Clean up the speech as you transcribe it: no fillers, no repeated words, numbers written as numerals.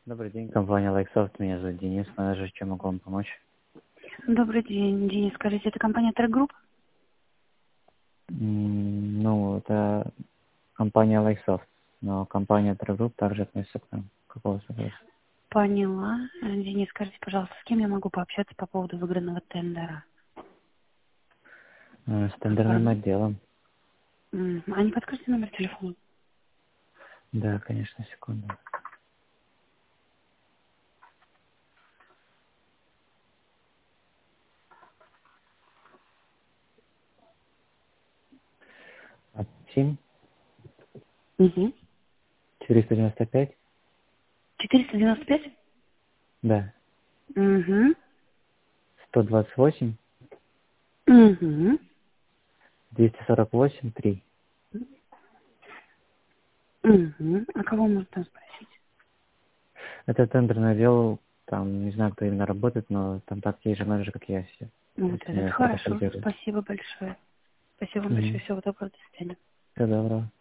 Добрый день, компания Likesoft. Меня зовут Денис, менеджер. Чем могу вам помочь? Добрый день, Денис. Скажите, это компания Track Group? Ну, это компания Likesoft, но компания True также относится к нам. Какого вопроса? Поняла. Денис, скажите, пожалуйста, с кем я могу пообщаться по поводу выигранного тендера? С тендерным отделом. А не подскажите номер телефона? Да, конечно, секунду. +7 Угу. 495, 495? да, Угу. 128, Угу. 248, 3. Угу. А кого можно там спросить? Это тендерный отдел, там, не знаю, кто именно работает, но там такие же менеджеры, как я все. То Вот есть это меня хорошо. проконсультируют. Спасибо большое. Спасибо вам большое. Всего доброго. До свидания. Всего доброго.